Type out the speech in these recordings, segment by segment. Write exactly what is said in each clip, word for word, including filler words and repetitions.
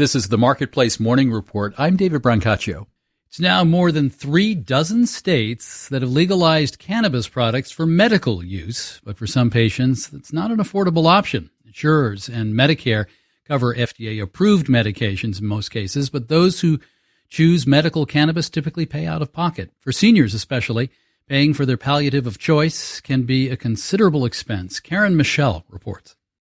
This is the Marketplace Morning Report. I'm David Brancaccio. It's now more than three dozen states that have legalized cannabis products for medical use, but for some patients, it's not an affordable option. Insurers and Medicare cover F D A-approved medications in most cases, but those who choose medical cannabis typically pay out of pocket. For seniors especially, paying for their palliative of choice can be a considerable expense. Karen Michelle reports.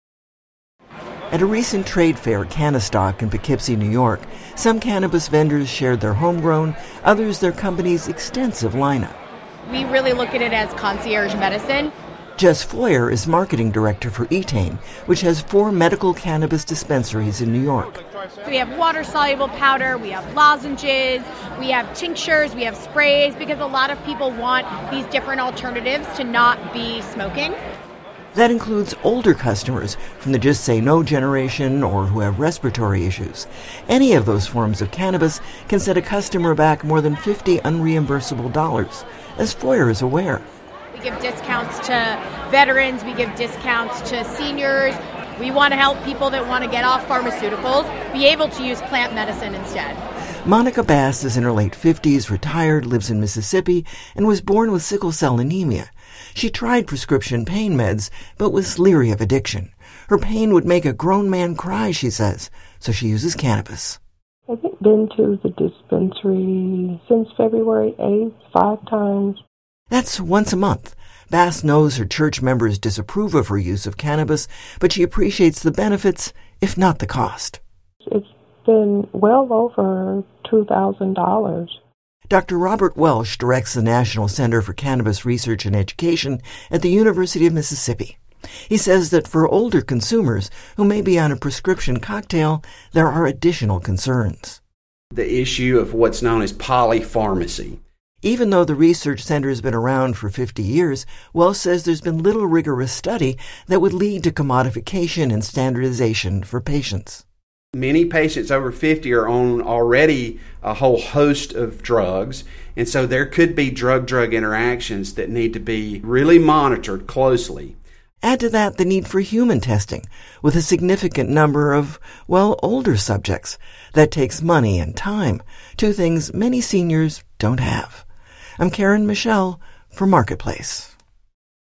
At a recent trade fair, Canastock in Poughkeepsie, New York, some cannabis vendors shared their homegrown, others their company's extensive lineup. We really look at it as concierge medicine. Jess Foyer is marketing director for Etain, which has four medical cannabis dispensaries in New York. So we have water-soluble powder, we have lozenges, we have tinctures, we have sprays, because a lot of people want these different alternatives to not be smoking. That includes older customers from the Just Say No generation or who have respiratory issues. Any of those forms of cannabis can set a customer back more than fifty unreimbursable dollars, as Foyer is aware. We give discounts to veterans, we give discounts to seniors. We want to help people that want to get off pharmaceuticals be able to use plant medicine instead. Monica Bass is in her late fifties, retired, lives in Mississippi, and was born with sickle cell anemia. She tried prescription pain meds, but was leery of addiction. Her pain would make a grown man cry, she says, so she uses cannabis. I've been to the dispensary since February eighth, five times. That's once a month. Bass knows her church members disapprove of her use of cannabis, but she appreciates the benefits, if not the cost. It's been well over two thousand dollars. Doctor Robert Welsh directs the National Center for Cannabis Research and Education at the University of Mississippi. He says that for older consumers who may be on a prescription cocktail, there are additional concerns. The issue of what's known as polypharmacy. Even though the research center has been around for fifty years, Welsh says there's been little rigorous study that would lead to commodification and standardization for patients. Many patients over fifty are on already a whole host of drugs, and so there could be drug-drug interactions that need to be really monitored closely. Add to that the need for human testing, with a significant number of, well, older subjects. That takes money and time, two things many seniors don't have. I'm Karen Michelle for Marketplace.